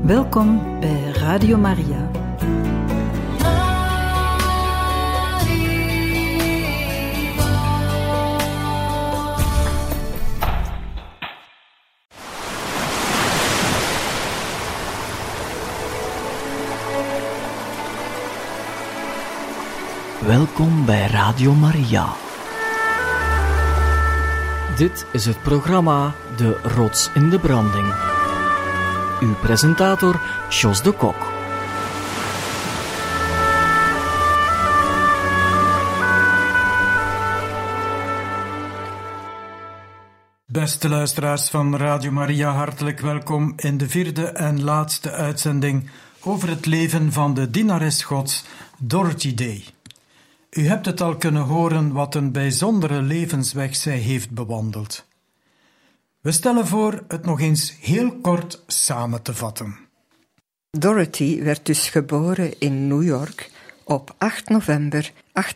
Welkom bij Radio Maria. Welkom bij Radio Maria. Dit is het programma De Rots in de Branding. Uw presentator Jos de Kok. Beste luisteraars van Radio Maria, hartelijk welkom in de vierde en laatste uitzending over het leven van de dienares Gods, Dorothy Day. U hebt het al kunnen horen wat een bijzondere levensweg zij heeft bewandeld. We stellen voor het nog eens heel kort samen te vatten. Dorothy werd dus geboren in New York op 8 november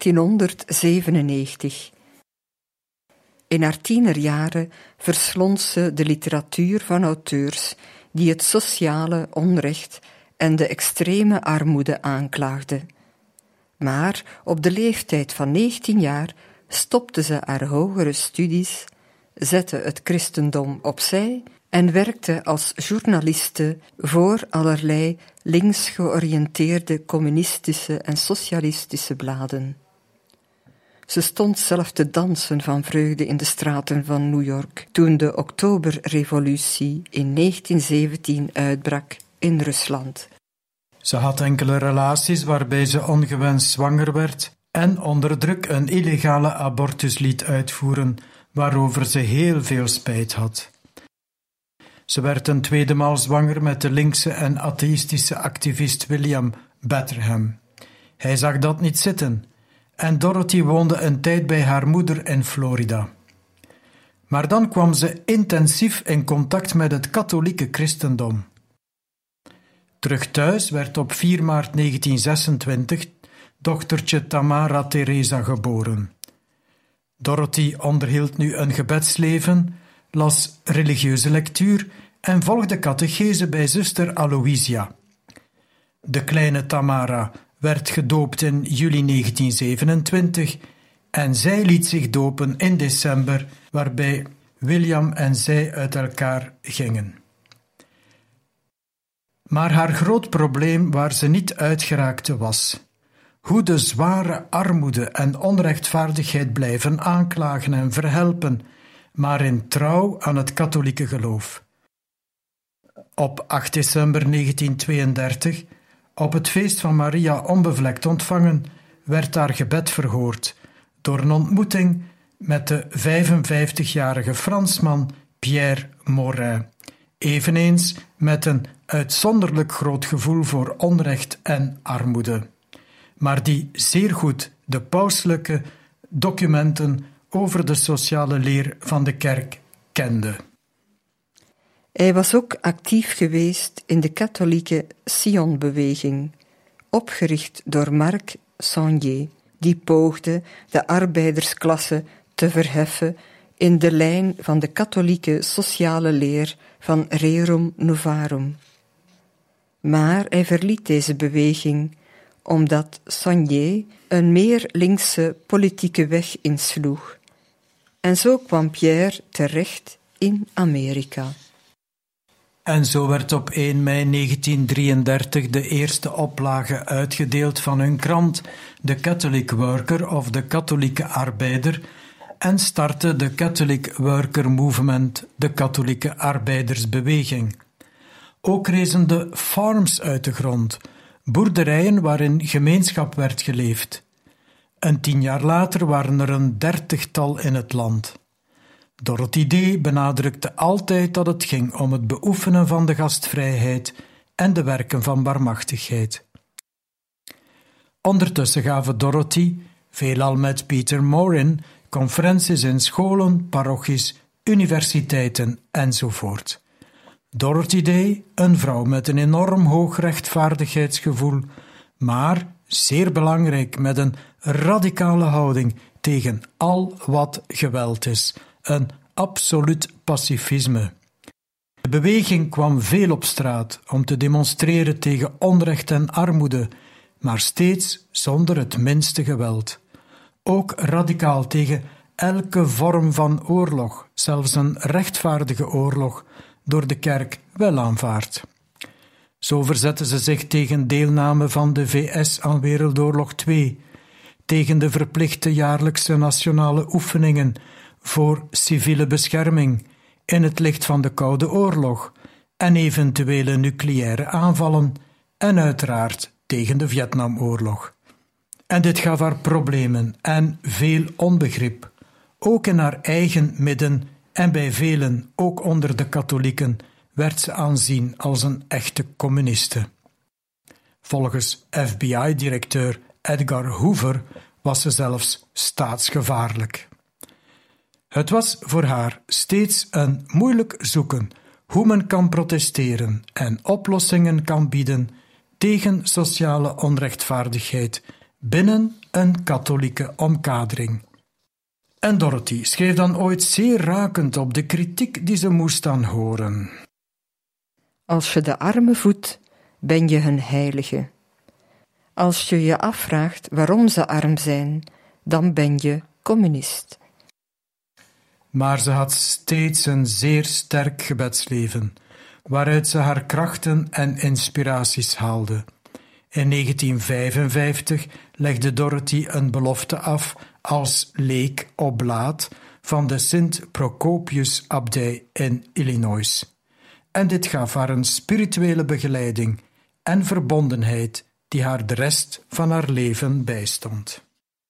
1897. In haar tienerjaren verslond ze de literatuur van auteurs die het sociale onrecht en de extreme armoede aanklaagden. Maar op de leeftijd van 19 jaar stopte ze haar hogere studies, zette het christendom opzij en werkte als journaliste voor allerlei links georiënteerde communistische en socialistische bladen. Ze stond zelf te dansen van vreugde in de straten van New York toen de Oktoberrevolutie in 1917 uitbrak in Rusland. Ze had enkele relaties waarbij ze ongewenst zwanger werd en onder druk een illegale abortus liet uitvoeren, waarover ze heel veel spijt had. Ze werd een tweede maal zwanger met de linkse en atheïstische activist William Batterham. Hij zag dat niet zitten en Dorothy woonde een tijd bij haar moeder in Florida. Maar dan kwam ze intensief in contact met het katholieke christendom. Terug thuis werd op 4 maart 1926 dochtertje Tamara Teresa geboren. Dorothy onderhield nu een gebedsleven, las religieuze lectuur en volgde catechese bij zuster Aloysia. De kleine Tamara werd gedoopt in juli 1927 en zij liet zich dopen in december, waarbij William en zij uit elkaar gingen. Maar haar groot probleem waar ze niet uitgeraakte was hoe de zware armoede en onrechtvaardigheid blijven aanklagen en verhelpen, maar in trouw aan het katholieke geloof. Op 8 december 1932, op het feest van Maria onbevlekt ontvangen, werd haar gebed verhoord door een ontmoeting met de 55-jarige Fransman Pierre Morin, eveneens met een uitzonderlijk groot gevoel voor onrecht en armoede, maar die zeer goed de pauselijke documenten over de sociale leer van de kerk kende. Hij was ook actief geweest in de katholieke Sion-beweging, opgericht door Marc Sangnier, die poogde de arbeidersklasse te verheffen in de lijn van de katholieke sociale leer van Rerum Novarum. Maar hij verliet deze beweging omdat Sangnier een meer linkse politieke weg insloeg. En zo kwam Pierre terecht in Amerika. En zo werd op 1 mei 1933 de eerste oplage uitgedeeld van hun krant, The Catholic Worker of de katholieke arbeider, en startte de Catholic Worker Movement, de katholieke arbeidersbeweging. Ook rezen de farms uit de grond, boerderijen waarin gemeenschap werd geleefd. En 10 jaar later waren er een 30-tal in het land. Dorothy Day benadrukte altijd dat het ging om het beoefenen van de gastvrijheid en de werken van barmachtigheid. Ondertussen gaven Dorothy, veelal met Peter Morin, conferenties in scholen, parochies, universiteiten enzovoort. Dorothy Day, een vrouw met een enorm hoog rechtvaardigheidsgevoel, maar, zeer belangrijk, met een radicale houding tegen al wat geweld is, een absoluut pacifisme. De beweging kwam veel op straat om te demonstreren tegen onrecht en armoede, maar steeds zonder het minste geweld. Ook radicaal tegen elke vorm van oorlog, zelfs een rechtvaardige oorlog, door de kerk wel aanvaard. Zo verzetten ze zich tegen deelname van de VS aan Wereldoorlog II, tegen de verplichte jaarlijkse nationale oefeningen voor civiele bescherming in het licht van de Koude Oorlog en eventuele nucleaire aanvallen en uiteraard tegen de Vietnamoorlog. En dit gaf haar problemen en veel onbegrip, ook in haar eigen midden en bij velen, ook onder de katholieken, werd ze aanzien als een echte communiste. Volgens FBI-directeur Edgar Hoover was ze zelfs staatsgevaarlijk. Het was voor haar steeds een moeilijk zoeken hoe men kan protesteren en oplossingen kan bieden tegen sociale onrechtvaardigheid binnen een katholieke omkadering. En Dorothy schreef dan ooit zeer rakend op de kritiek die ze moest aanhoren. Als je de armen voedt, ben je een heilige. Als je je afvraagt waarom ze arm zijn, dan ben je communist. Maar ze had steeds een zeer sterk gebedsleven, waaruit ze haar krachten en inspiraties haalde. In 1955 legde Dorothy een belofte af als leek oblaat van de Sint-Procopius-abdij in Illinois. En dit gaf haar een spirituele begeleiding en verbondenheid die haar de rest van haar leven bijstond.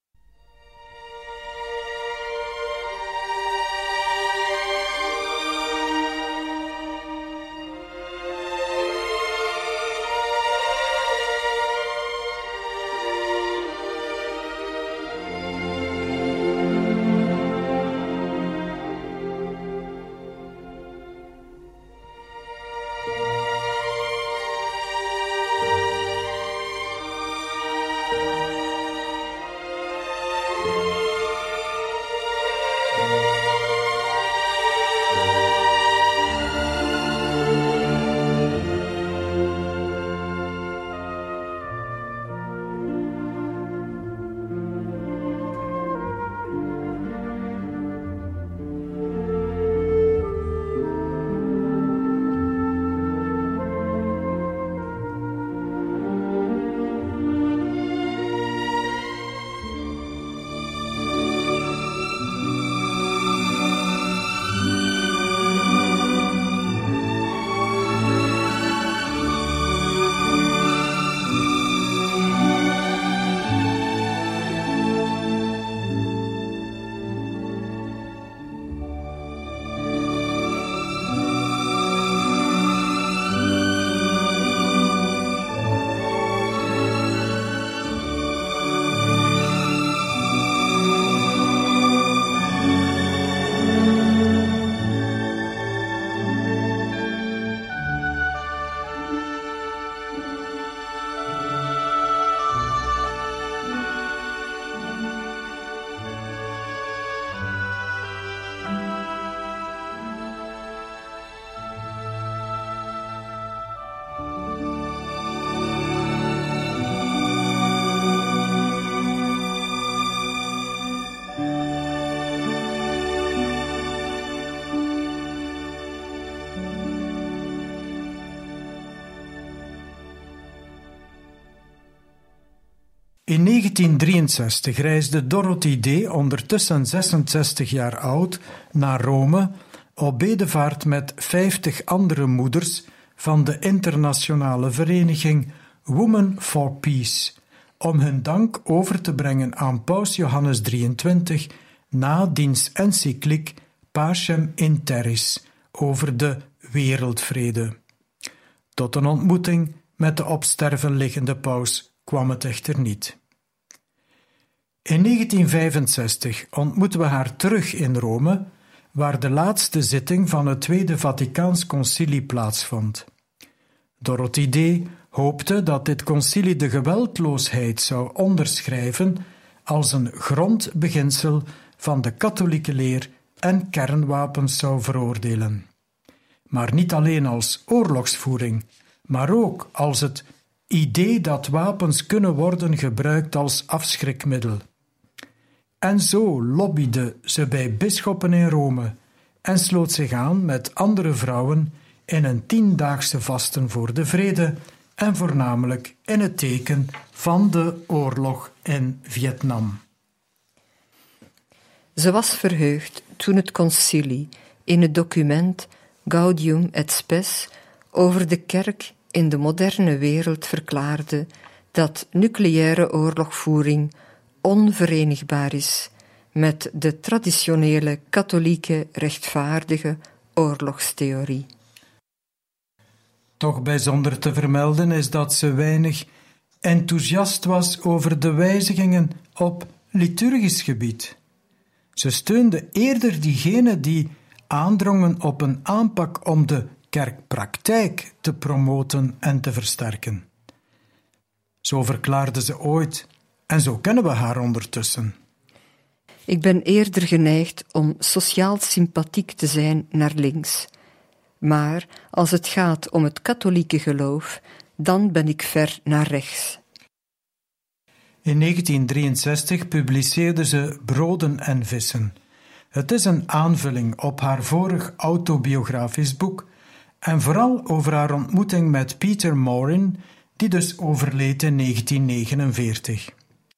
In 1963 reisde Dorothy D., ondertussen 66 jaar oud, naar Rome op bedevaart met 50 andere moeders van de internationale vereniging Women for Peace, om hun dank over te brengen aan Paus Johannes XXIII na diens encycliek Pacem in Terris over de wereldvrede. Tot een ontmoeting met de op sterven liggende paus kwam het echter niet. In 1965 ontmoeten we haar terug in Rome, waar de laatste zitting van het Tweede Vaticaans Concilie plaatsvond. Dorothy D. hoopte dat dit concilie de geweldloosheid zou onderschrijven als een grondbeginsel van de katholieke leer en kernwapens zou veroordelen. maar niet alleen als oorlogsvoering, maar ook als het idee dat wapens kunnen worden gebruikt als afschrikmiddel. En zo lobbyde ze bij bisschoppen in Rome en sloot zich aan met andere vrouwen in een 10-daagse vasten voor de vrede en voornamelijk in het teken van de oorlog in Vietnam. Ze was verheugd toen het concilie in het document Gaudium et Spes over de kerk in de moderne wereld verklaarde dat nucleaire oorlogvoering onverenigbaar is met de traditionele katholieke rechtvaardige oorlogstheorie. Toch bijzonder te vermelden is dat ze weinig enthousiast was over de wijzigingen op liturgisch gebied. Ze steunde eerder diegenen die aandrongen op een aanpak om de kerkpraktijk te promoten en te versterken. Zo verklaarde ze ooit, en zo kennen we haar ondertussen. Ik ben eerder geneigd om sociaal sympathiek te zijn naar links. Maar als het gaat om het katholieke geloof, dan ben ik ver naar rechts. In 1963 publiceerde ze Broden en Vissen. Het is een aanvulling op haar vorig autobiografisch boek en vooral over haar ontmoeting met Peter Morin, die dus overleed in 1949.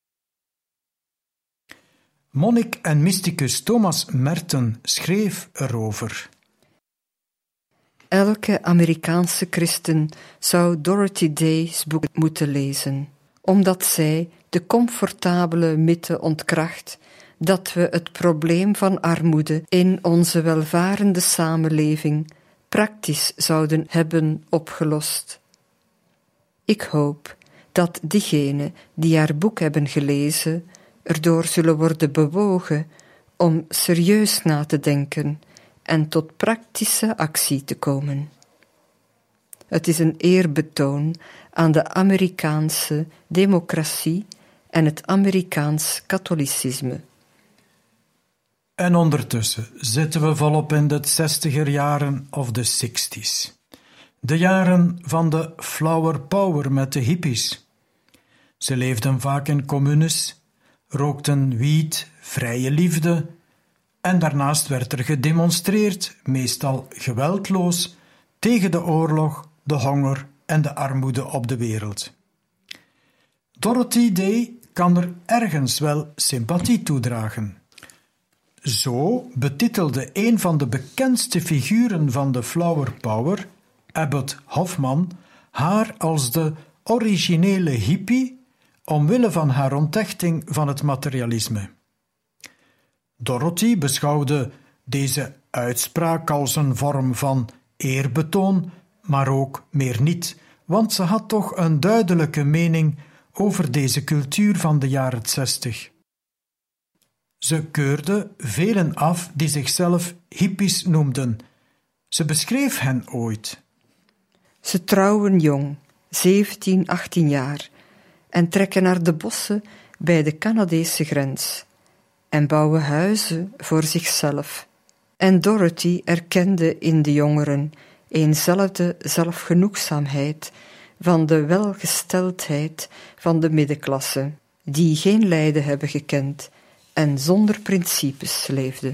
Monnik en mysticus Thomas Merton schreef erover. Elke Amerikaanse christen zou Dorothy Day's boek moeten lezen, omdat zij de comfortabele mythe ontkracht dat we het probleem van armoede in onze welvarende samenleving praktisch zouden hebben opgelost. Ik hoop dat diegenen die haar boek hebben gelezen erdoor zullen worden bewogen om serieus na te denken en tot praktische actie te komen. Het is een eerbetoon aan de Amerikaanse democratie en het Amerikaans katholicisme. En ondertussen zitten we volop in de 60er jaren of de 60's. De jaren van de flower power met de hippies. Ze leefden vaak in communes, rookten wiet, vrije liefde en daarnaast werd er gedemonstreerd, meestal geweldloos, tegen de oorlog, de honger en de armoede op de wereld. Dorothy Day kan er ergens wel sympathie toedragen. Zo betitelde een van de bekendste figuren van de flower power, Abbott Hoffman, haar als de originele hippie omwille van haar onthechting van het materialisme. Dorothy beschouwde deze uitspraak als een vorm van eerbetoon, maar ook meer niet, want ze had toch een duidelijke mening over deze cultuur van de jaren 60. Ze keurde velen af die zichzelf hippies noemden. Ze beschreef hen ooit. Ze trouwen jong, 17, 18 jaar, en trekken naar de bossen bij de Canadese grens en bouwen huizen voor zichzelf. En Dorothy erkende in de jongeren eenzelfde zelfgenoegzaamheid van de welgesteldheid van de middenklasse, die geen lijden hebben gekend en zonder principes leefde.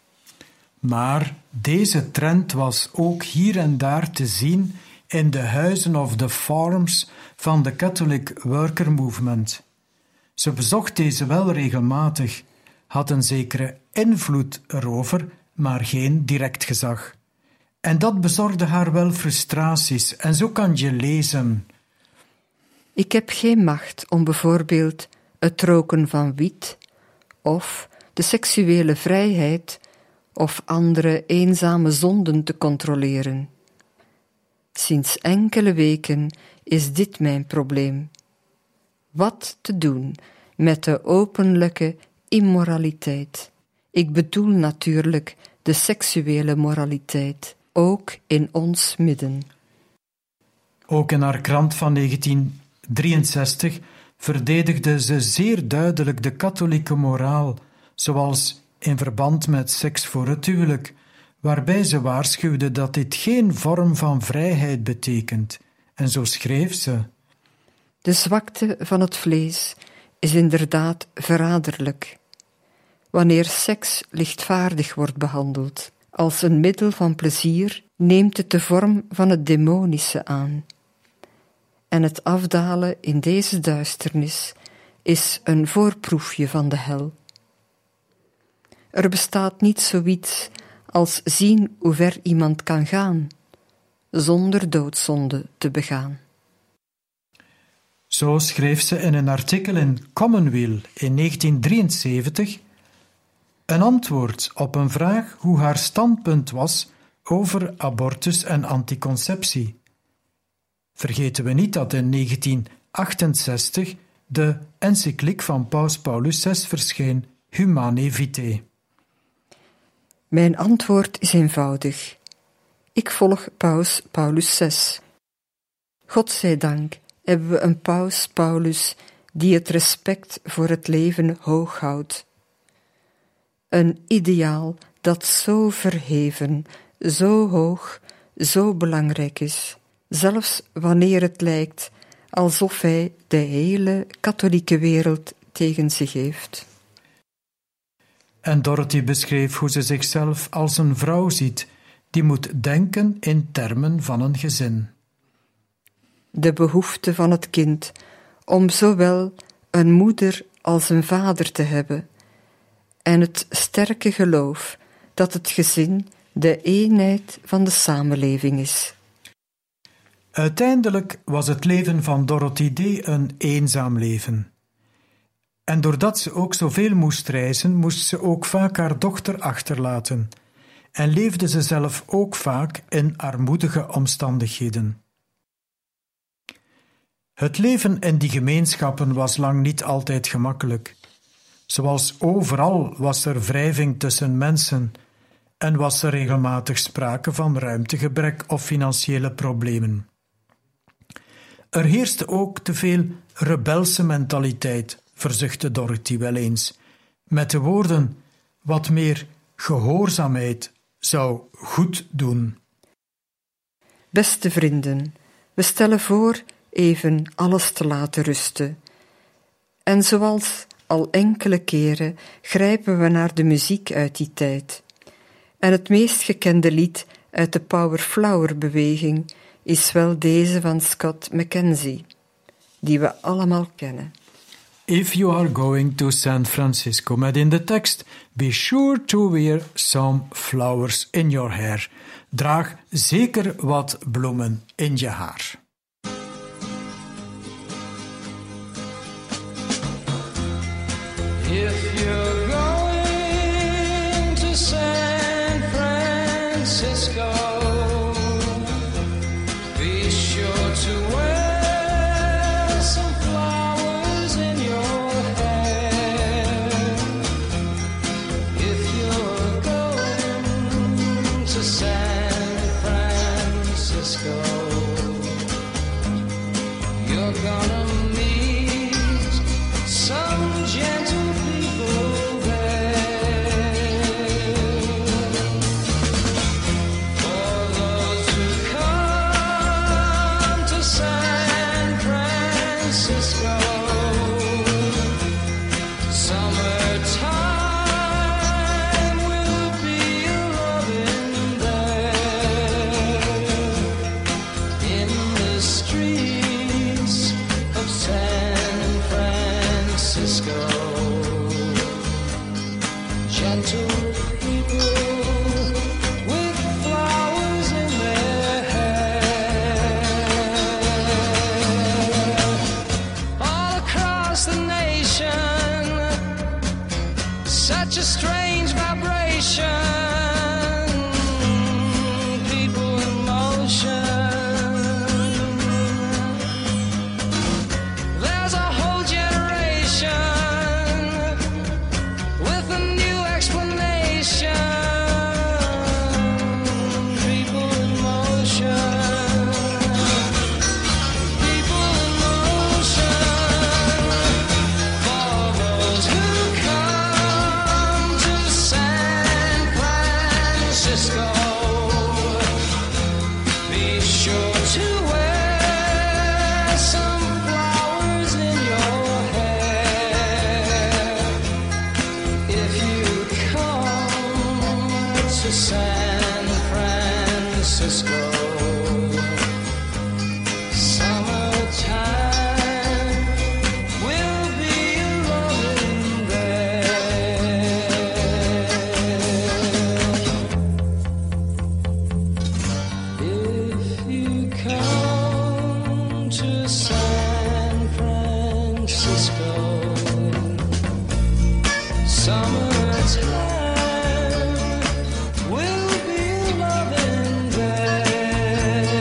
Maar deze trend was ook hier en daar te zien in de huizen of de farms van de Catholic Worker Movement. Ze bezocht deze wel regelmatig, had een zekere invloed erover, maar geen direct gezag. En dat bezorgde haar wel frustraties, en zo kan je lezen. Ik heb geen macht om bijvoorbeeld het roken van wiet, of de seksuele vrijheid, of andere eenzame zonden te controleren. Sinds enkele weken is dit mijn probleem. Wat te doen met de openlijke immoraliteit? Ik bedoel natuurlijk de seksuele moraliteit, ook in ons midden. Ook in haar krant van 1963 verdedigde ze zeer duidelijk de katholieke moraal, zoals in verband met seks voor het huwelijk, waarbij ze waarschuwde dat dit geen vorm van vrijheid betekent. En zo schreef ze: De zwakte van het vlees is inderdaad verraderlijk. Wanneer seks lichtvaardig wordt behandeld als een middel van plezier, neemt het de vorm van het demonische aan. En het afdalen in deze duisternis is een voorproefje van de hel. Er bestaat niet zoiets als zien hoe ver iemand kan gaan, zonder doodzonde te begaan. Zo schreef ze in een artikel in Commonweal in 1973 een antwoord op een vraag hoe haar standpunt was over abortus en anticonceptie. Vergeten we niet dat in 1968 de encycliek van Paus Paulus VI verscheen, Humanae Vitae. Mijn antwoord is eenvoudig. Ik volg Paus Paulus VI. Godzijdank hebben we een Paus Paulus die het respect voor het leven hoog houdt. Een ideaal dat zo verheven, zo hoog, zo belangrijk is, zelfs wanneer het lijkt alsof hij de hele katholieke wereld tegen zich heeft. En Dorothy beschreef hoe ze zichzelf als een vrouw ziet die moet denken in termen van een gezin. De behoefte van het kind om zowel een moeder als een vader te hebben en het sterke geloof dat het gezin de eenheid van de samenleving is. Uiteindelijk was het leven van Dorothy Day een eenzaam leven. En doordat ze ook zoveel moest reizen, moest ze ook vaak haar dochter achterlaten en leefde ze zelf ook vaak in armoedige omstandigheden. Het leven in die gemeenschappen was lang niet altijd gemakkelijk. Zoals overal was er wrijving tussen mensen en was er regelmatig sprake van ruimtegebrek of financiële problemen. Er heerste ook te veel rebelse mentaliteit, verzuchtte Dorothy wel eens, met de woorden: wat meer gehoorzaamheid zou goed doen. Beste vrienden, we stellen voor even alles te laten rusten. En zoals al enkele keren grijpen we naar de muziek uit die tijd. En het meest gekende lied uit de Power Flower beweging is wel deze van Scott McKenzie, die we allemaal kennen. If you are going to San Francisco, met in de tekst: be sure to wear some flowers in your hair. Draag zeker wat bloemen in je haar. If you're going to San Francisco, be sure to wear some flowers in your hair. If you're going to San Francisco, you're gonna meet some gentle summertime will be a loving there. San Francisco. Summertime will be loving there. If you come to San Francisco, summertime will be loving there.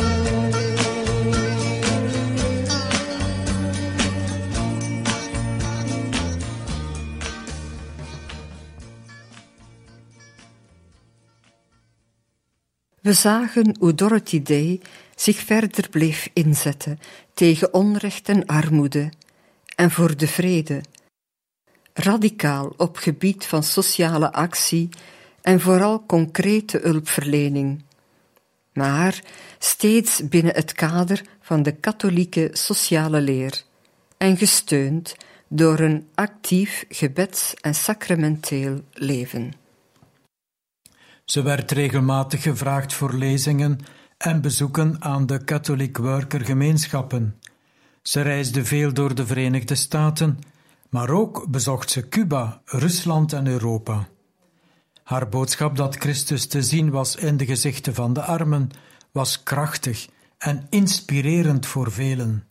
We zagen hoe Dorothy Day zich verder bleef inzetten tegen onrecht en armoede en voor de vrede. Radicaal op gebied van sociale actie en vooral concrete hulpverlening. Maar steeds binnen het kader van de katholieke sociale leer en gesteund door een actief gebeds- en sacramenteel leven. Ze werd regelmatig gevraagd voor lezingen en bezoeken aan de Catholic Worker gemeenschappen. Ze reisde veel door de Verenigde Staten, maar ook bezocht ze Cuba, Rusland en Europa. Haar boodschap dat Christus te zien was in de gezichten van de armen was krachtig en inspirerend voor velen.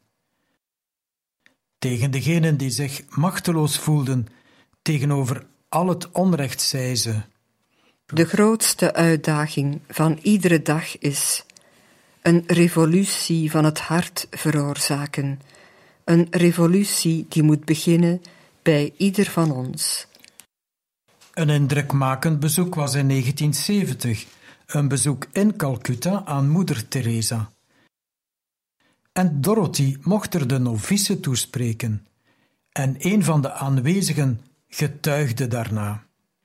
Tegen degenen die zich machteloos voelden tegenover al het onrecht, zei ze: De grootste uitdaging van iedere dag is een revolutie van het hart veroorzaken. Een revolutie die moet beginnen bij ieder van ons. Een indrukmakend bezoek was in 1970, een bezoek in Calcutta aan moeder Teresa. En Dorothy mocht er de novice toespreken, en een van de aanwezigen getuigde daarna.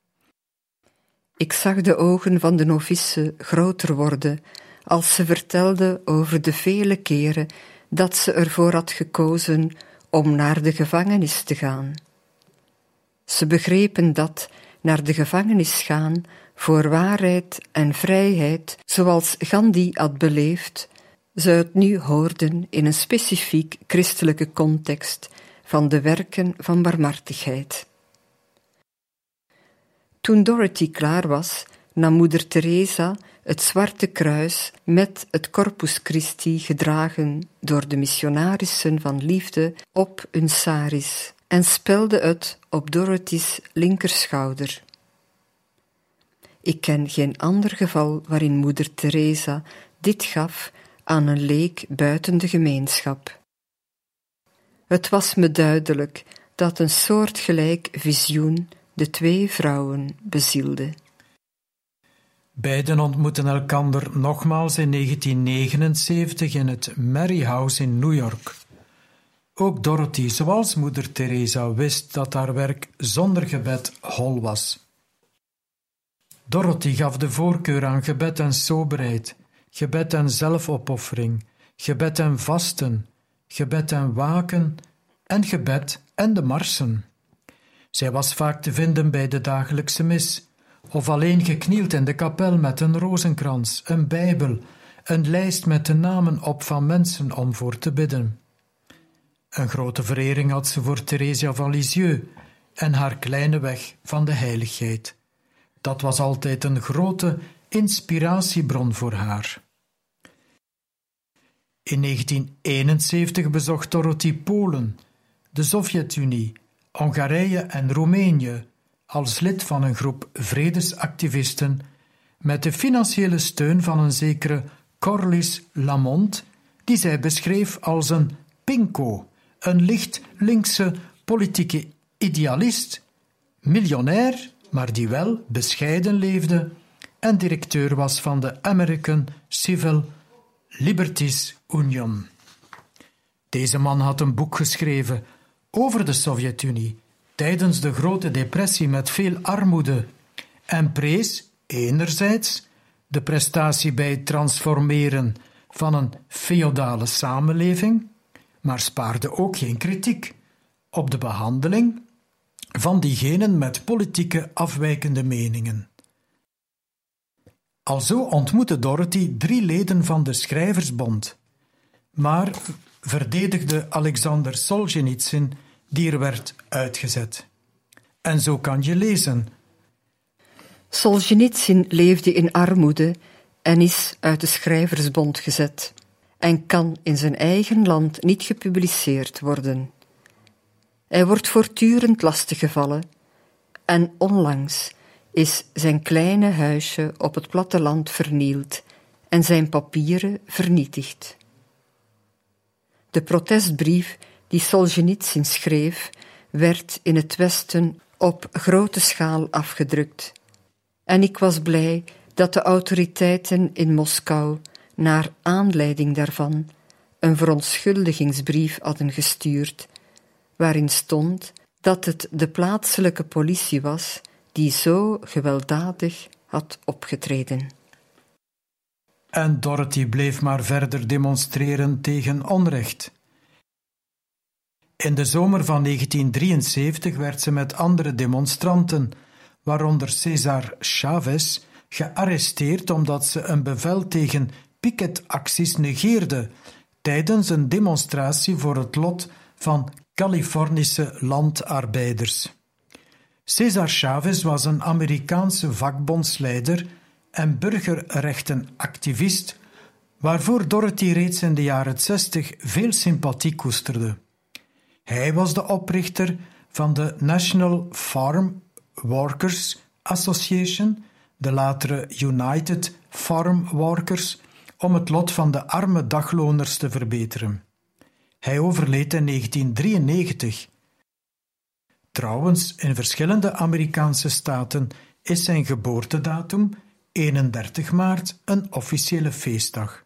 Ik zag de ogen van de novice groter worden als ze vertelde over de vele keren dat ze ervoor had gekozen om naar de gevangenis te gaan. Ze begrepen dat naar de gevangenis gaan voor waarheid en vrijheid, zoals Gandhi had beleefd, ze het nu hoorden in een specifiek christelijke context van de werken van barmhartigheid. Toen Dorothy klaar was, nam moeder Teresa het zwarte kruis met het Corpus Christi gedragen door de missionarissen van liefde op hun saris en spelde het op Dorothy's linkerschouder. Ik ken geen ander geval waarin moeder Teresa dit gaf aan een leek buiten de gemeenschap. Het was me duidelijk dat een soortgelijk visioen de twee vrouwen bezielde. Beiden ontmoetten elkander nogmaals in 1979 in het Mary House in New York. Ook Dorothy, zoals moeder Teresa, wist dat haar werk zonder gebed hol was. Dorothy gaf de voorkeur aan gebed en soberheid, gebed en zelfopoffering, gebed en vasten, gebed en waken en gebed en de marsen. Zij was vaak te vinden bij de dagelijkse mis, of alleen geknield in de kapel met een rozenkrans, een bijbel, een lijst met de namen op van mensen om voor te bidden. Een grote verering had ze voor Theresia van Lisieux en haar kleine weg van de heiligheid. Dat was altijd een grote inspiratiebron voor haar. In 1971 bezocht Dorothy Polen, de Sovjet-Unie, Hongarije en Roemenië als lid van een groep vredesactivisten met de financiële steun van een zekere Corliss Lamont, die zij beschreef als een pinko, een licht linkse politieke idealist, miljonair, maar die wel bescheiden leefde en directeur was van de American Civil Liberties Union. Deze man had een boek geschreven over de Sovjet-Unie tijdens de Grote Depressie met veel armoede en prees enerzijds de prestatie bij het transformeren van een feodale samenleving, maar spaarde ook geen kritiek op de behandeling van diegenen met politieke afwijkende meningen. Alzo ontmoette Dorothy 3 leden van de Schrijversbond, maar verdedigde Alexander Solzhenitsyn, die er werd uitgezet. En zo kan je lezen. Solzhenitsyn leefde in armoede en is uit de Schrijversbond gezet en kan in zijn eigen land niet gepubliceerd worden. Hij wordt voortdurend lastiggevallen en onlangs is zijn kleine huisje op het platteland vernield en zijn papieren vernietigd. De protestbrief die Solzhenitsyn schreef, werd in het Westen op grote schaal afgedrukt. En ik was blij dat de autoriteiten in Moskou, naar aanleiding daarvan, een verontschuldigingsbrief hadden gestuurd, waarin stond dat het de plaatselijke politie was die zo gewelddadig had opgetreden. En Dorothy bleef maar verder demonstreren tegen onrecht. In de zomer van 1973 werd ze met andere demonstranten, waaronder César Chavez, gearresteerd omdat ze een bevel tegen picketacties negeerde tijdens een demonstratie voor het lot van Californische landarbeiders. César Chavez was een Amerikaanse vakbondsleider en burgerrechtenactivist, waarvoor Dorothy reeds in de jaren 60 veel sympathie koesterde. Hij was de oprichter van de National Farm Workers Association, de latere United Farm Workers, om het lot van de arme dagloners te verbeteren. Hij overleed in 1993. Trouwens, in verschillende Amerikaanse staten is zijn geboortedatum 31 maart een officiële feestdag.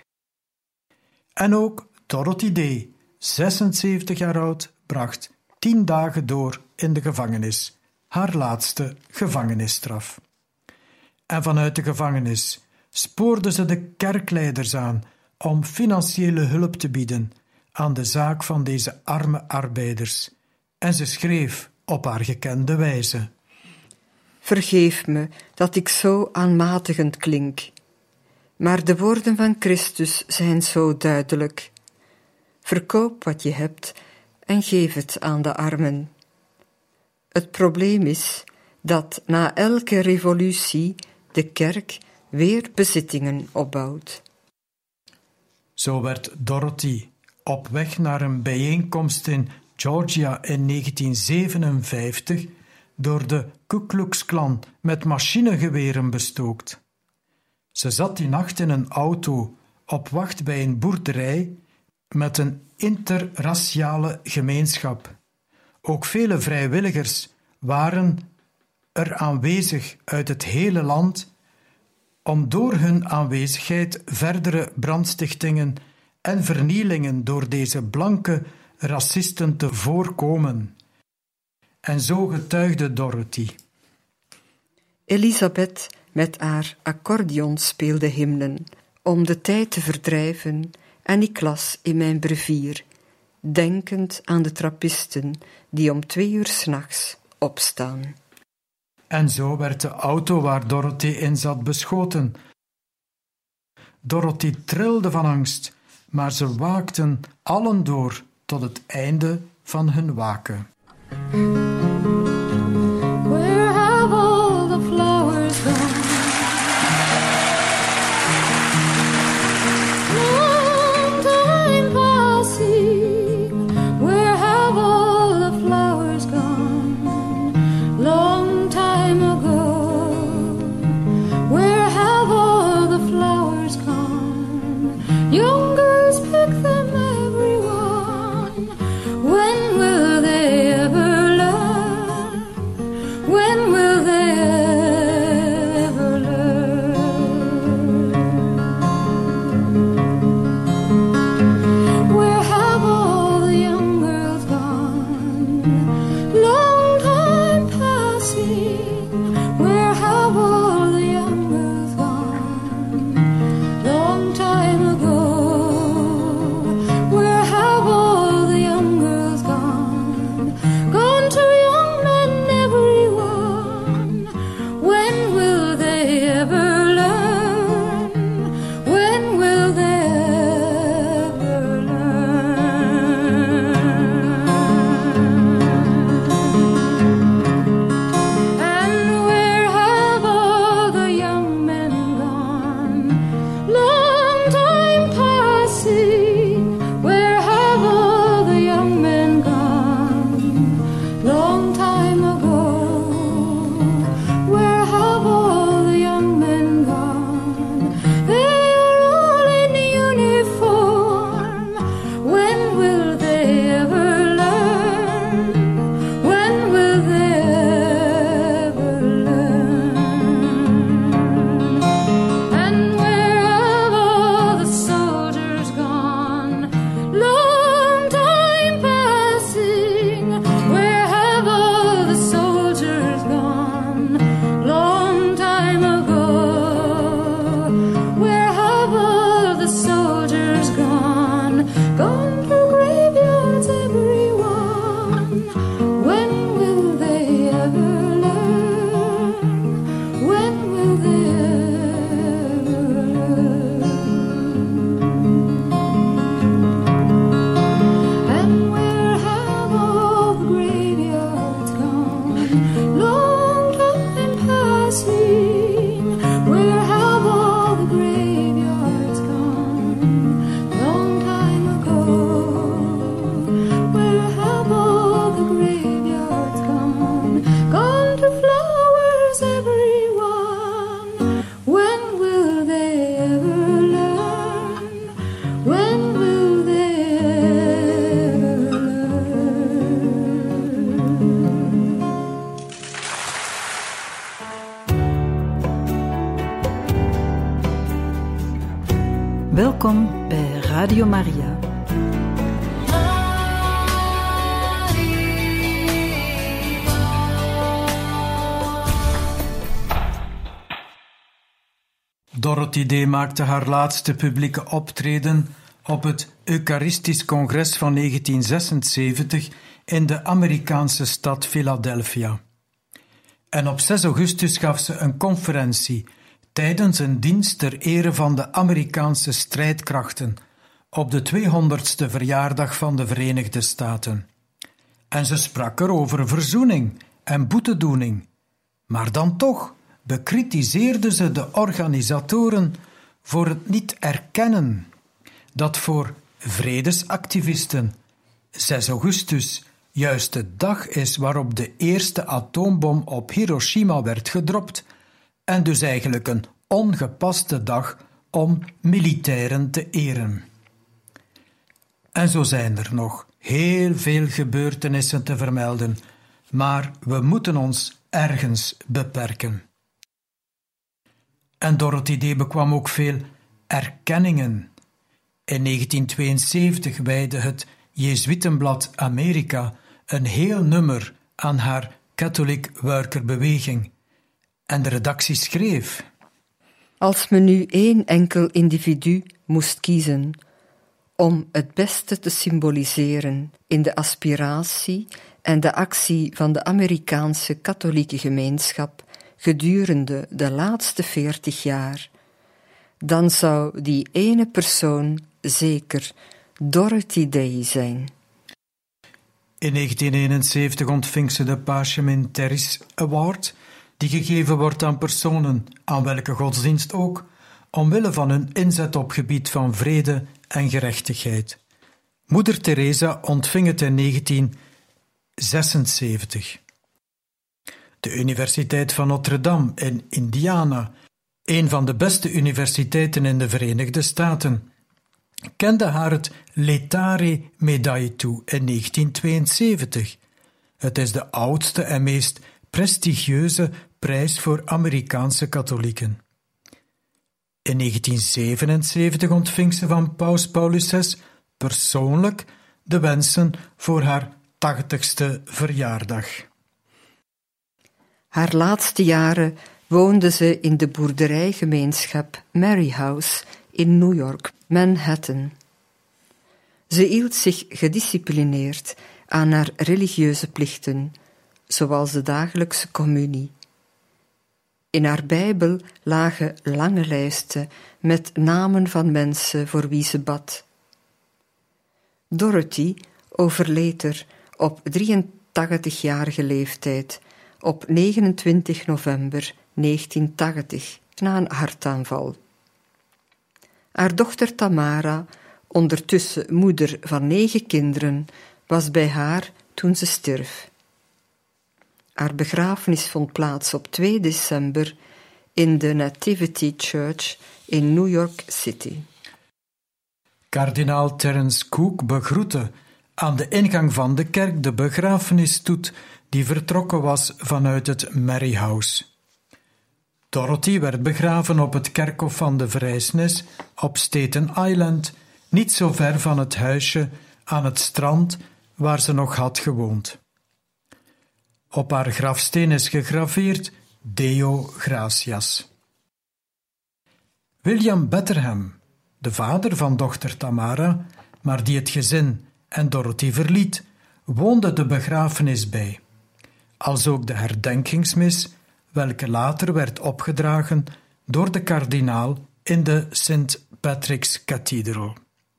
En ook Dorothy Day, 76 jaar oud, bracht 10 dagen door in de gevangenis, haar laatste gevangenisstraf. En vanuit de gevangenis spoorde ze de kerkleiders aan om financiële hulp te bieden aan de zaak van deze arme arbeiders. En ze schreef op haar gekende wijze: Vergeef me dat ik zo aanmatigend klink, maar de woorden van Christus zijn zo duidelijk. Verkoop wat je hebt en geef het aan de armen. Het probleem is dat na elke revolutie de kerk weer bezittingen opbouwt. Zo werd Dorothy op weg naar een bijeenkomst in Georgia in 1957 door de Ku Klux Klan met machinegeweren bestookt. Ze zat die nacht in een auto op wacht bij een boerderij met een interraciale gemeenschap. Ook vele vrijwilligers waren er aanwezig uit het hele land om door hun aanwezigheid verdere brandstichtingen en vernielingen door deze blanke racisten te voorkomen. En zo getuigde Dorothy. Elisabeth met haar accordeon speelde hymnen om de tijd te verdrijven en ik las in mijn brevier, denkend aan de trappisten die om 2 uur 's nachts opstaan. En zo werd de auto waar Dorothy in zat beschoten. Dorothy trilde van angst, maar ze waakten allen door tot het einde van hun waken. Where have all the flowers gone? Long time passing. Where have all the flowers gone? Long time ago. Where have all the flowers gone? Young girls pick them, everyone. When will they ever learn? Welkom bij Radio Maria. Dorothy Day maakte haar laatste publieke optreden op het Eucharistisch Congres van 1976 in de Amerikaanse stad Philadelphia. En op 6 augustus gaf ze een conferentie tijdens een dienst ter ere van de Amerikaanse strijdkrachten op de 200ste verjaardag van de Verenigde Staten. En ze sprak er over verzoening en boetedoening. Maar dan toch bekritiseerde ze de organisatoren voor het niet erkennen dat voor vredesactivisten 6 augustus juist de dag is waarop de eerste atoombom op Hiroshima werd gedropt en dus eigenlijk een ongepaste dag om militairen te eren. En zo zijn er nog heel veel gebeurtenissen te vermelden, maar we moeten ons ergens beperken. En Dorothy Day bekwam ook veel erkenningen. In 1972 wijdde het Jezuïtenblad Amerika een heel nummer aan haar Catholic Worker-beweging. En de redactie schreef: Als men nu één enkel individu moest kiezen om het beste te symboliseren in de aspiratie en de actie van de Amerikaanse katholieke gemeenschap gedurende de laatste 40 jaar, dan zou die ene persoon zeker Dorothy Day zijn. In 1971 ontving ze de Parchment Terris Award, die gegeven wordt aan personen, aan welke godsdienst ook, omwille van hun inzet op gebied van vrede en gerechtigheid. Moeder Teresa ontving het in 1976. De Universiteit van Notre Dame in Indiana, een van de beste universiteiten in de Verenigde Staten, kende haar het Letare-medaille toe in 1972. Het is de oudste en meest prestigieuze prijs voor Amerikaanse katholieken. In 1977 ontving ze van Paus Paulus VI persoonlijk de wensen voor haar 80ste verjaardag. Haar laatste jaren woonde ze in de boerderijgemeenschap Mary House in New York, Manhattan. Ze hield zich gedisciplineerd aan haar religieuze plichten, zoals de dagelijkse communie. In haar Bijbel lagen lange lijsten met namen van mensen voor wie ze bad. Dorothy overleed er op 83-jarige leeftijd op 29 november 1980 na een hartaanval. Haar dochter Tamara, ondertussen moeder van 9 kinderen, was bij haar toen ze stierf. Haar begrafenis vond plaats op 2 december in de Nativity Church in New York City. Kardinaal Terence Cook begroette aan de ingang van de kerk de begrafenisstoet die vertrokken was vanuit het Mary House. Dorothy werd begraven op het kerkhof van de Vrijsnis op Staten Island, niet zo ver van het huisje aan het strand waar ze nog had gewoond. Op haar grafsteen is gegraveerd Deo Gratias. William Betterham, de vader van dochter Tamara, maar die het gezin en Dorothy verliet, woonde de begrafenis bij, als ook de herdenkingsmis, welke later werd opgedragen door de kardinaal in de St. Patrick's Cathedral.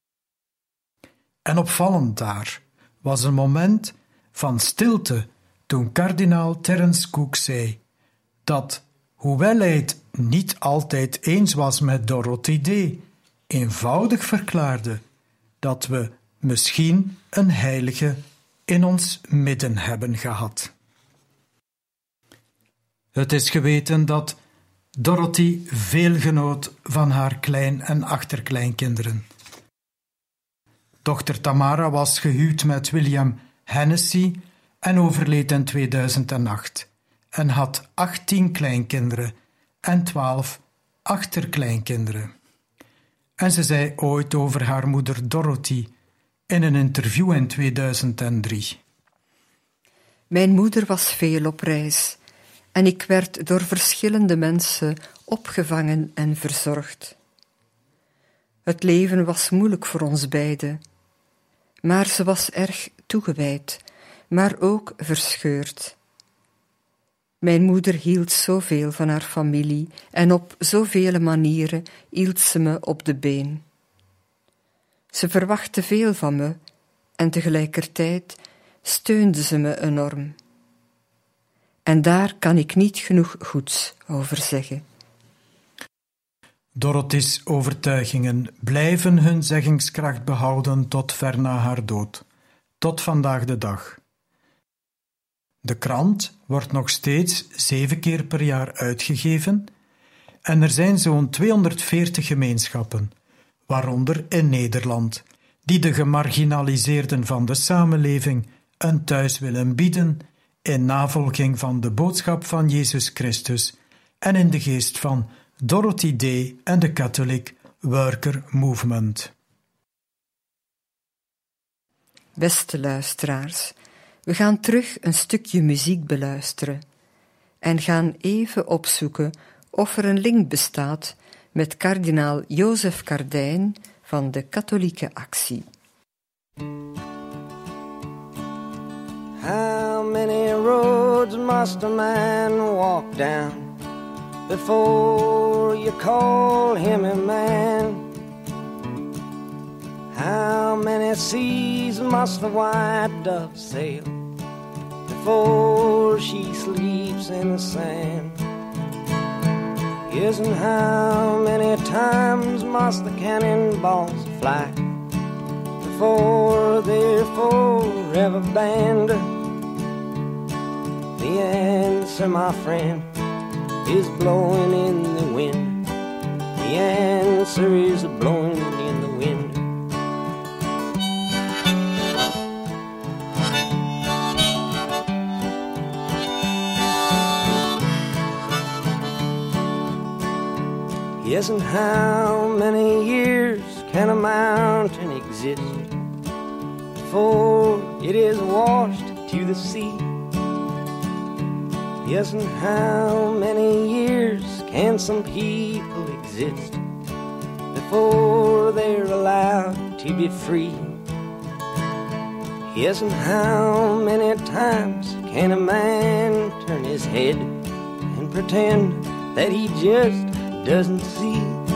En opvallend daar was een moment van stilte toen kardinaal Terence Cook zei dat, hoewel hij het niet altijd eens was met Dorothy Day, eenvoudig verklaarde dat we misschien een heilige in ons midden hebben gehad. Het is geweten dat Dorothy veel genoot van haar klein- en achterkleinkinderen. Dochter Tamara was gehuwd met William Hennessy en overleed in 2008 en had 18 kleinkinderen en 12 achterkleinkinderen. En ze zei ooit over haar moeder Dorothy in een interview in 2003. Mijn moeder was veel op reis en ik werd door verschillende mensen opgevangen en verzorgd. Het leven was moeilijk voor ons beiden, maar ze was erg toegewijd, maar ook verscheurd. Mijn moeder hield zoveel van haar familie en op zoveel manieren hield ze me op de been. Ze verwachtte veel van me en tegelijkertijd steunde ze me enorm. En daar kan ik niet genoeg goeds over zeggen. Dorothy's overtuigingen blijven hun zeggingskracht behouden tot ver na haar dood, tot vandaag de dag. De krant wordt nog steeds 7 keer per jaar uitgegeven en er zijn zo'n 240 gemeenschappen, waaronder in Nederland, die de gemarginaliseerden van de samenleving een thuis willen bieden in navolging van de boodschap van Jezus Christus en in de geest van Dorothy Day en de Catholic Worker Movement. Beste luisteraars, we gaan terug een stukje muziek beluisteren en gaan even opzoeken of er een link bestaat met kardinaal Jozef Cardijn van de Katholieke Actie. How many roads must a man walk down before you call him a man? How many seas must the white dove sail before she sleeps in the sand? Yes, and how many times must the cannonballs fly before they're forever banned? The answer, my friend, is blowing in the wind. The answer is blowing in the wind. Yes, and how many years can a mountain exist before it is washed to the sea? Yes, and how many years can some people exist before they're allowed to be free? Yes, and how many times can a man turn his head and pretend that he just doesn't see?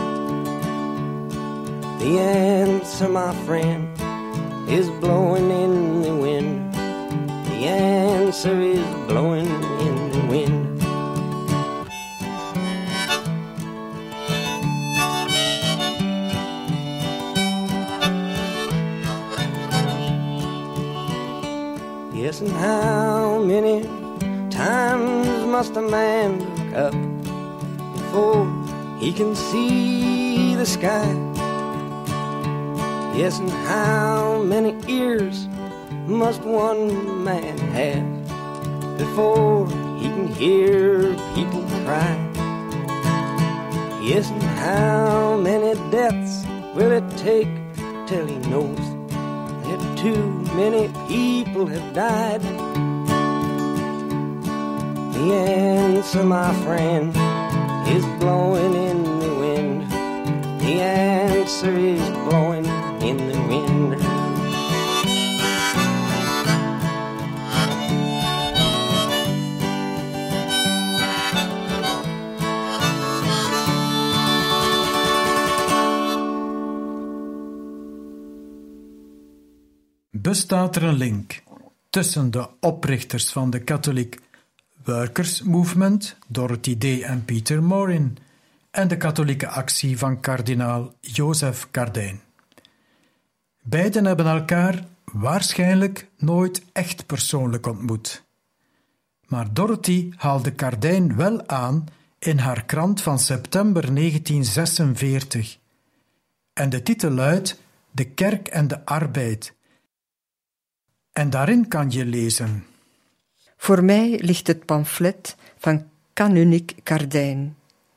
The answer, my friend, is blowing in the wind. The answer is blowing in the wind. Yes, and how many times must a man look up before he can see the sky? Yes, and how many ears must one man have before he can hear people cry? Yes, and how many deaths will it take till he knows that too many people have died? The answer, my friend, is blowing in the wind. The answer is blowing in the wind. Bestaat er een link tussen de oprichters van de Catholic Workers Movement, Dorothy Day en Peter Morin, en de katholieke actie van kardinaal Jozef Cardijn? Beiden hebben elkaar waarschijnlijk nooit echt persoonlijk ontmoet. Maar Dorothy haalde Cardijn wel aan in haar krant van september 1946. En de titel luidt De Kerk en de Arbeid. En daarin kan je lezen: Voor mij ligt het pamflet van kanunik Cardijn.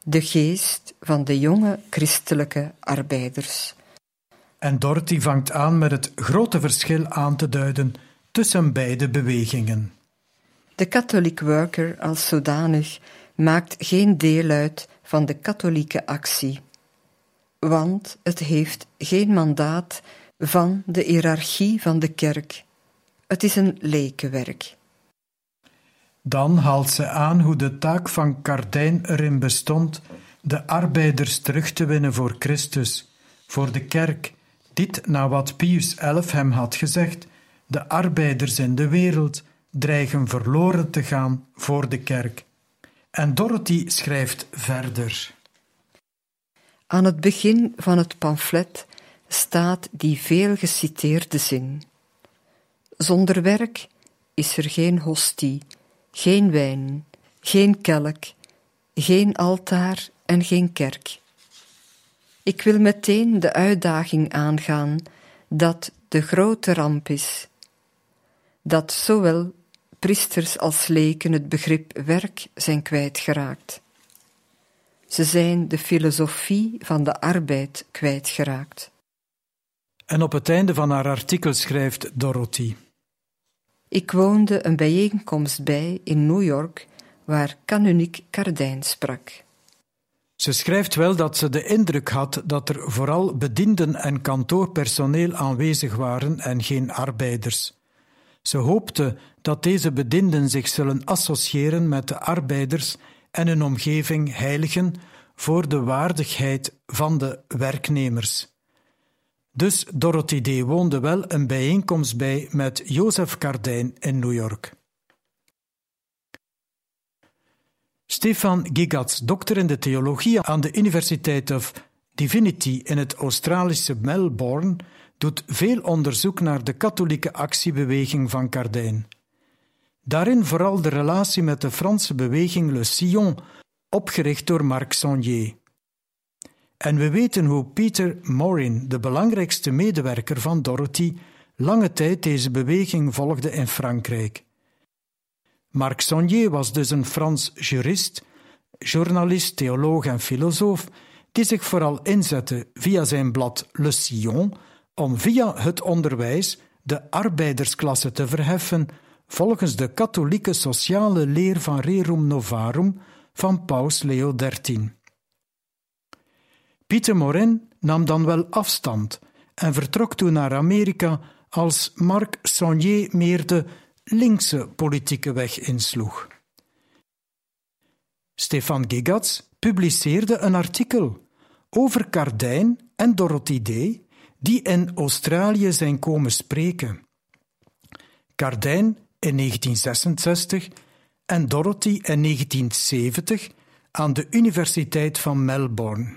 de geest van de jonge christelijke arbeiders. En Dorothy vangt aan met het grote verschil aan te duiden tussen beide bewegingen. De Catholic Worker als zodanig maakt geen deel uit van de katholieke actie, want het heeft geen mandaat van de hiërarchie van de kerk. Het is een lekenwerk. Dan haalt ze aan hoe de taak van Cardijn erin bestond de arbeiders terug te winnen voor Christus, voor de kerk. Dit na wat Pius XI hem had gezegd: de arbeiders in de wereld dreigen verloren te gaan voor de kerk. En Dorothy schrijft verder. Aan het begin van het pamflet staat die veel geciteerde zin: zonder werk is er geen hostie, geen wijn, geen kelk, geen altaar en geen kerk. Ik wil meteen de uitdaging aangaan dat de grote ramp is, dat zowel priesters als leken het begrip werk zijn kwijtgeraakt. Ze zijn de filosofie van de arbeid kwijtgeraakt. En op het einde van haar artikel schrijft Dorothy: Ik woonde een bijeenkomst bij in New York waar kanuniek Cardijn sprak. Ze schrijft wel dat ze de indruk had dat er vooral bedienden en kantoorpersoneel aanwezig waren en geen arbeiders. Ze hoopte dat deze bedienden zich zullen associëren met de arbeiders en hun omgeving heiligen voor de waardigheid van de werknemers. Dus Dorothy D. woonde wel een bijeenkomst bij met Joseph Cardijn in New York. Stefan Gigatz, dokter in de theologie aan de University of Divinity in het Australische Melbourne, doet veel onderzoek naar de katholieke actiebeweging van Cardijn. Daarin vooral de relatie met de Franse beweging Le Sillon, opgericht door Marc Sonnier. En we weten hoe Peter Morin, de belangrijkste medewerker van Dorothy, lange tijd deze beweging volgde in Frankrijk. Marc Sonnier was dus een Frans jurist, journalist, theoloog en filosoof, die zich vooral inzette via zijn blad Le Sillon om via het onderwijs de arbeidersklasse te verheffen volgens de katholieke sociale leer van Rerum Novarum van Paus Leo XIII. Pieter Morin nam dan wel afstand en vertrok toen naar Amerika als Marc Sonnier meer de linkse politieke weg insloeg. Stefan Gigatz publiceerde een artikel over Cardijn en Dorothy D., die in Australië zijn komen spreken. Cardijn in 1966 en Dorothy in 1970 aan de Universiteit van Melbourne.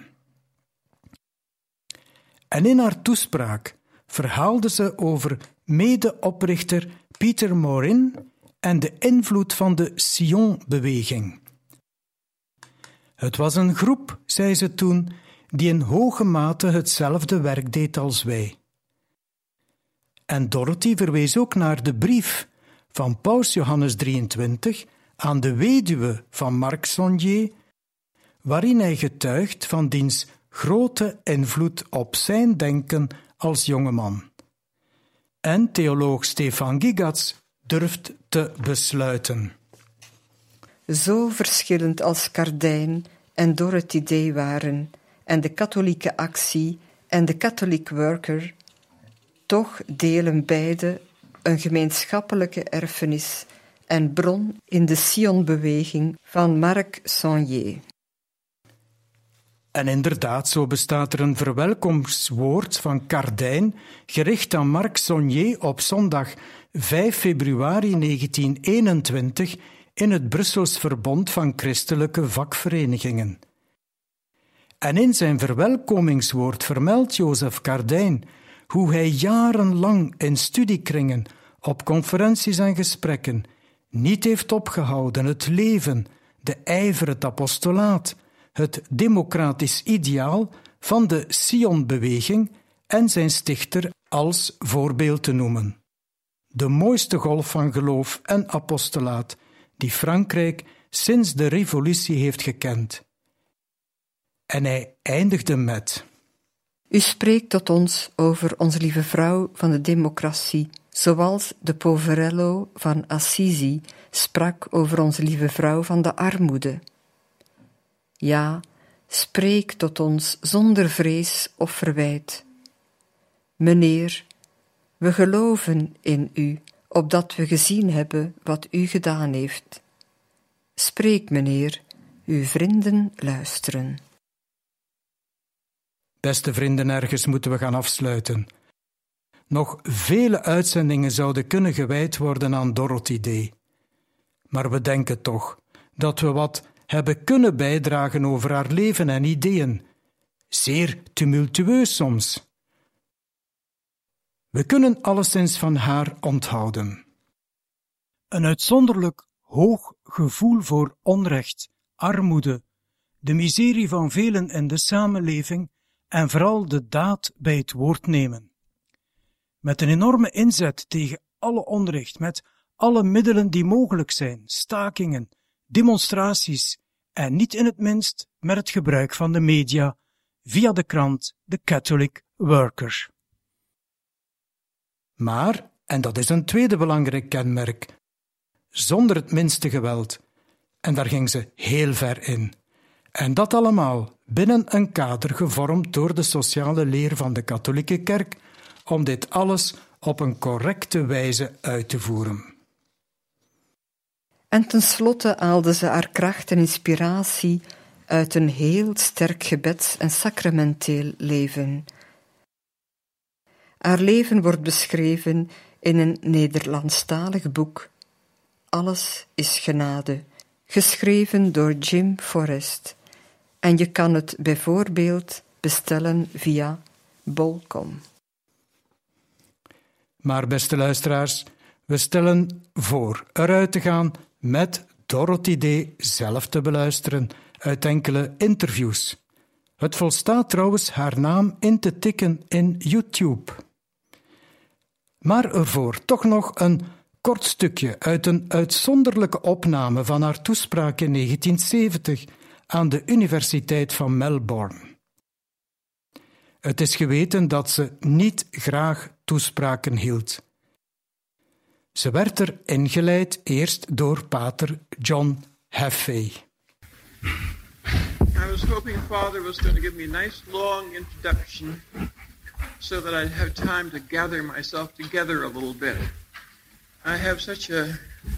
En in haar toespraak verhaalde ze over medeoprichter Pieter Morin en de invloed van de Sillon-beweging. Het was een groep, zei ze toen, die in hoge mate hetzelfde werk deed als wij. En Dorothy verwees ook naar de brief van Paus Johannes 23 aan de weduwe van Marc Sonnier, waarin hij getuigt van diens grote invloed op zijn denken als jongeman. En theoloog Stefan Gigatz durft te besluiten. Zo verschillend als Cardijn en Dorothy D. waren en de katholieke actie en de Catholic Worker, toch delen beide een gemeenschappelijke erfenis en bron in de Sion-beweging van Marc Sonnier. En inderdaad, zo bestaat er een verwelkomstwoord van Cardijn, gericht aan Marc Sonnier op zondag 5 februari 1921 in het Brussels Verbond van Christelijke Vakverenigingen. En in zijn verwelkomingswoord vermeldt Joseph Cardijn hoe hij jarenlang in studiekringen, op conferenties en gesprekken niet heeft opgehouden het leven, de ijver, het apostolaat, het democratisch ideaal van de Sion-beweging en zijn stichter als voorbeeld te noemen. De mooiste golf van geloof en apostolaat die Frankrijk sinds de revolutie heeft gekend. En hij eindigde met: U spreekt tot ons over onze lieve vrouw van de democratie, zoals de Poverello van Assisi sprak over onze lieve vrouw van de armoede. Ja, spreek tot ons zonder vrees of verwijt. Meneer, we geloven in u, opdat we gezien hebben wat u gedaan heeft. Spreek, meneer, uw vrienden luisteren. Beste vrienden, ergens moeten we gaan afsluiten. Nog vele uitzendingen zouden kunnen gewijd worden aan Dorothy Day. Maar we denken toch dat we wat hebben kunnen bijdragen over haar leven en ideeën. Zeer tumultueus soms. We kunnen alleszins van haar onthouden. Een uitzonderlijk hoog gevoel voor onrecht, armoede, de miserie van velen in de samenleving en vooral de daad bij het woord nemen. Met een enorme inzet tegen alle onrecht, met alle middelen die mogelijk zijn, stakingen, demonstraties en niet in het minst met het gebruik van de media via de krant The Catholic Worker. Maar, en dat is een tweede belangrijk kenmerk, zonder het minste geweld. En daar ging ze heel ver in. En dat allemaal binnen een kader gevormd door de sociale leer van de katholieke kerk, om dit alles op een correcte wijze uit te voeren. En tenslotte haalde ze haar kracht en inspiratie uit een heel sterk gebeds- en sacramenteel leven. Haar leven wordt beschreven in een Nederlandstalig boek. Alles is genade, geschreven door Jim Forrest. En je kan het bijvoorbeeld bestellen via bol.com. Maar beste luisteraars, we stellen voor eruit te gaan met Dorothy Day zelf te beluisteren uit enkele interviews. Het volstaat trouwens haar naam in te tikken in YouTube. Maar ervoor toch nog een kort stukje uit een uitzonderlijke opname van haar toespraak in 1970 aan de Universiteit van Melbourne. Het is geweten dat ze niet graag toespraken hield. Ze werd er ingeleid eerst door pater John Heffey. I was hoping Father was going to give me a nice long introduction so that I'd have time to gather myself together a little bit. I have such a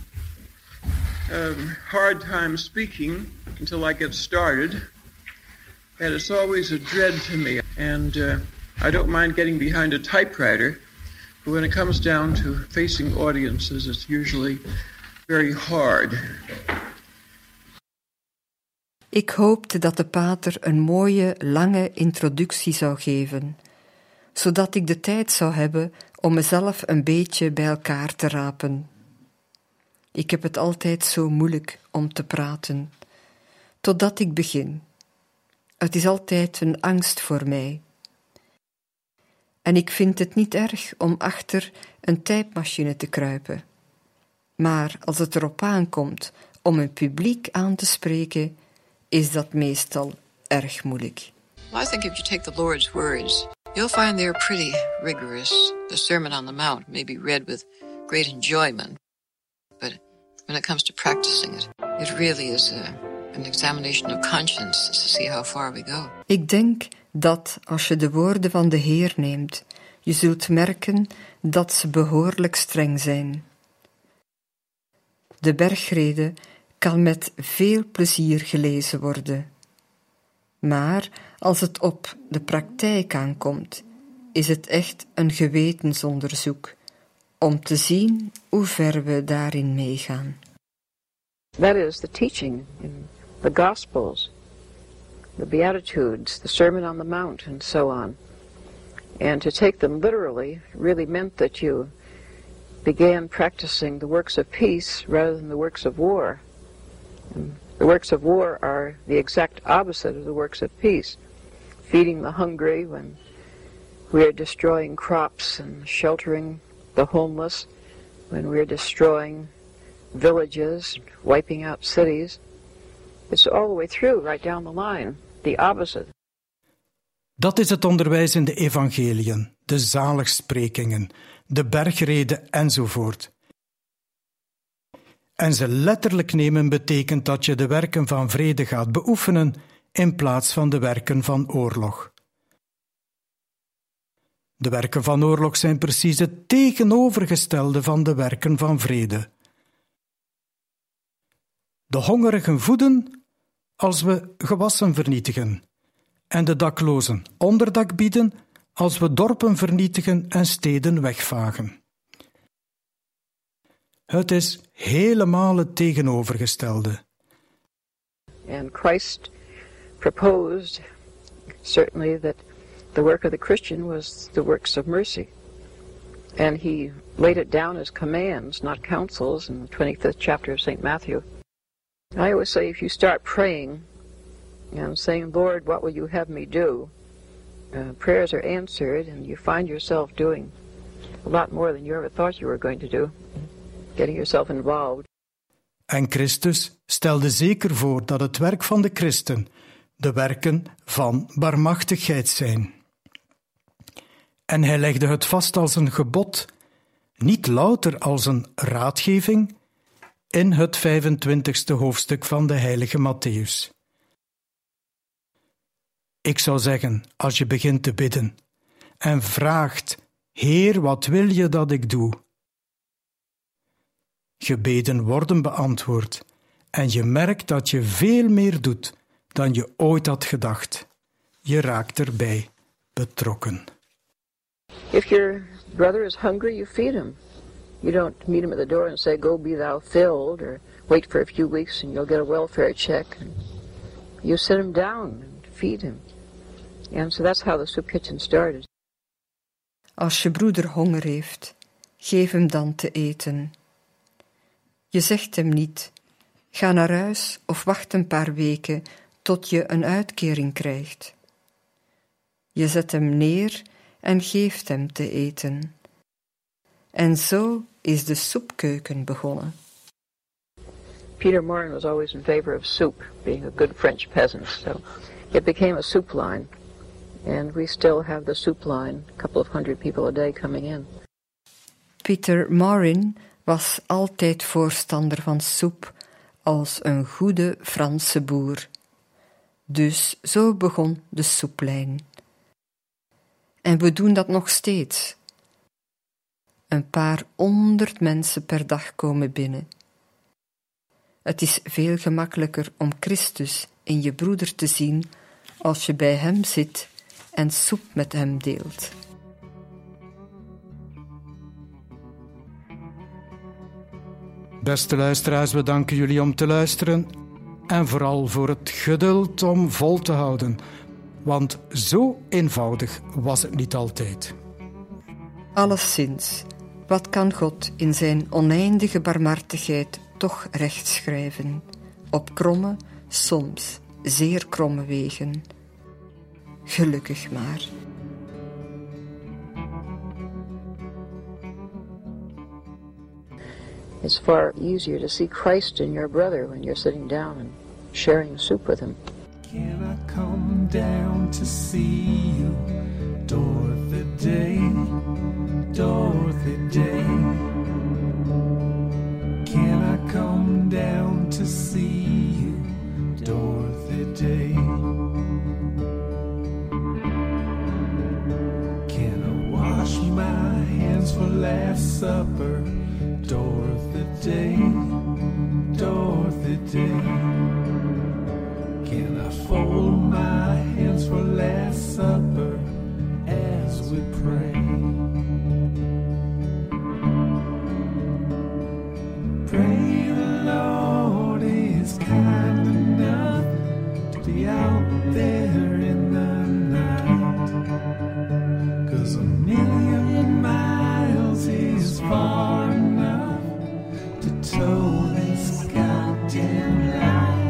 hard time speaking until I get started, and it's always a dread to me. And I don't mind getting behind a typewriter, but when it comes down to facing audiences, it's usually very hard. Ik hoopte dat de pater een mooie, lange introductie zou geven, zodat ik de tijd zou hebben om mezelf een beetje bij elkaar te rapen. Ik heb het altijd zo moeilijk om te praten, totdat ik begin. Het is altijd een angst voor mij. En ik vind het niet erg om achter een typemachine te kruipen. Maar als het erop aankomt om een publiek aan te spreken, is dat meestal erg moeilijk. Well, I think if you take the Lord's words, you'll find they're pretty rigorous. The Sermon on the Mount may be read with great enjoyment, but when it comes to practicing it, it really is an examination of conscience to see how far we go. Ik denk dat als je de woorden van de Heer neemt, je zult merken dat ze behoorlijk streng zijn. De bergrede kan met veel plezier gelezen worden. Maar als het op de praktijk aankomt, is het echt een gewetensonderzoek om te zien hoe ver we daarin meegaan. That is the teaching in the Gospels, the Beatitudes, the Sermon on the Mount, and so on. And to take them literally really meant that you began practicing the works of peace rather than the works of war. And the works of war are the exact opposite of the works of peace. Feeding the hungry when we are destroying crops and sheltering the homeless, when we are destroying villages, wiping out cities. It's all the way through, right down the line. the opposite. Dat is het onderwijs in de evangeliën, de zaligsprekingen, de bergreden enzovoort. En ze letterlijk nemen betekent dat je de werken van vrede gaat beoefenen in plaats van de werken van oorlog. De werken van oorlog zijn precies het tegenovergestelde van de werken van vrede. De hongerigen voeden als we gewassen vernietigen en de daklozen onderdak bieden als we dorpen vernietigen en steden wegvagen. Het is helemaal het tegenovergestelde. And Christ proposed, certainly, that the work of the Christian was the works of mercy. And he laid it down as commands, not counsels, in the 25th chapter of St. Matthew. I always say, if you start praying and saying, Lord, what will you have me do? Prayers are answered, and you find yourself doing a lot more than you ever thought you were going to do, getting yourself involved. En Christus stelde zeker voor dat het werk van de christen de werken van barmachtigheid zijn. En hij legde het vast als een gebod, niet louter als een raadgeving, in het 25e hoofdstuk van de heilige Mattheüs. Ik zou zeggen, als je begint te bidden en vraagt, Heer, wat wil je dat ik doe? Gebeden worden beantwoord en je merkt dat je veel meer doet dan je ooit had gedacht. Je raakt erbij betrokken. If your brother is hungry, you feed him. You don't meet him at the door and say, go be thou filled, or wait for a few weeks and you'll get a welfare check. You sit him down and feed him. And so that's how the soup kitchen started. Als je broeder honger heeft, geef hem dan te eten. Je zegt hem niet, ga naar huis of wacht een paar weken tot je een uitkering krijgt. Je zet hem neer en geeft hem te eten. En zo is de soepkeuken begonnen. Peter Morin was always in favor of soup, being a good French peasant, so it became a soup line. And we still have the soup line, a couple of hundred people a day coming in. Peter Morin was altijd voorstander van soep, als een goede Franse boer. Dus zo begon de soeplijn. En we doen dat nog steeds. Een paar 100 mensen per dag komen binnen. Het is veel gemakkelijker om Christus in je broeder te zien als je bij hem zit en soep met hem deelt. Beste luisteraars, we danken jullie om te luisteren en vooral voor het geduld om vol te houden, want zo eenvoudig was het niet altijd. Alleszins, wat kan God in zijn oneindige barmhartigheid toch rechtschrijven, op kromme, soms zeer kromme wegen. Gelukkig maar. It's far easier to see Christ in your brother when you're sitting down and sharing soup with him. Can I come down to see you, Dorothy Day, Dorothy Day? Can I come down to see you, Dorothy Day? Can I wash my hands for Last Supper, Dorothy Day, Dorothy Day? Can I fold my hands for Last Supper as we pray? Pray the Lord is kind enough to be out there in the night, 'cause a million miles is far enough to tow this goddamn line.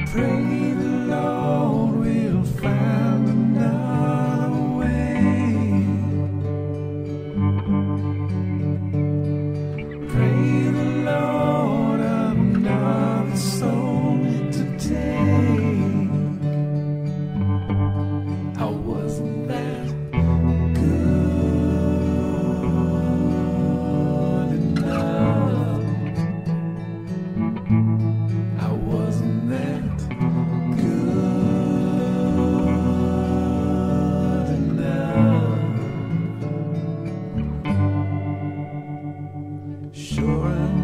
Pray the Lord will find another way. Pray the Lord another soul to take. I wasn't that good enough. I wasn't that good enough. Sure enough.